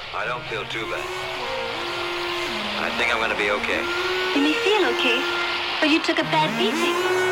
I don't feel too bad. I think I'm gonna be okay. You may feel okay, but you took a bad beating.